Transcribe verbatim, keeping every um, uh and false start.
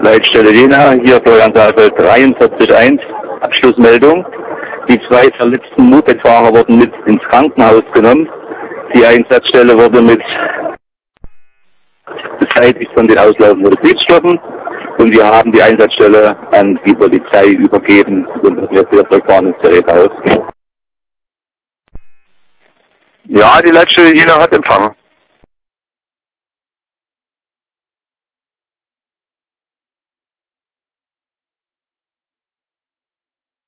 Leitstelle Jena, hier Florian-Saalfeld dreiundvierzig eins, Abschlussmeldung. Die zwei verletzten Mopedfahrer wurden mit ins Krankenhaus genommen. Die Einsatzstelle wurde mit beseitigt von den auslaufenden Betriebsstoffen und wir haben die Einsatzstelle an die Polizei übergeben und wir fahren ins Gerät aus. Ja, die Leitstelle Jena hat empfangen.